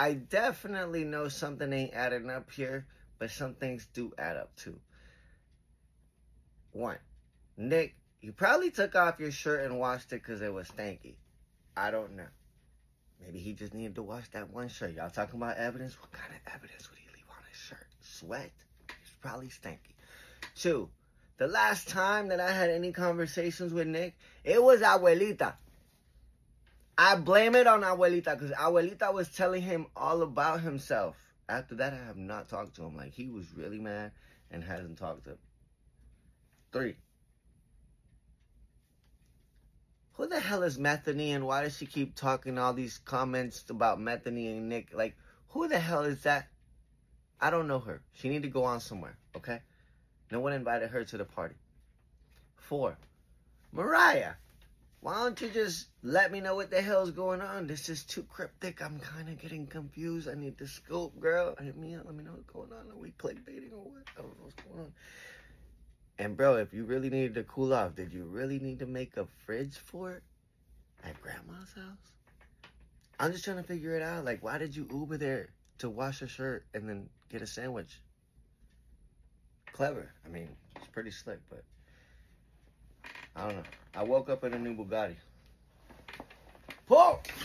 I definitely know something ain't adding up here, but some things do add up too. 1, Nick, you probably took off your shirt and washed it because it was stanky. I don't know. Maybe he just needed to wash that one shirt. Y'all talking about evidence? What kind of evidence would he leave on his shirt? Sweat? It's probably stanky. 2, the last time that I had any conversations with Nick, it was Abuelita. I blame it on Abuelita because Abuelita was telling him all about himself. After that, I have not talked to him. Like, he was really mad and hasn't talked to him. 3, who the hell is Methany and why does she keep talking all these comments about Methany and Nick? Like, who the hell is that? I don't know her. She need to go on somewhere, okay? No one invited her to the party. 4, Mariah. Why don't you just let me know what the hell's going on? This is too cryptic. I'm kind of getting confused. I need the scope, girl. Hit me up. Let me know what's going on. Are we clickbaiting or what? I don't know what's going on. And, bro, if you really needed to cool off, did you really need to make a fridge for it at Grandma's house? I'm just trying to figure it out. Like, why did you Uber there to wash a shirt and then get a sandwich? Clever. I mean, it's pretty slick, but I don't know. I woke up in a new Bugatti. Whoa!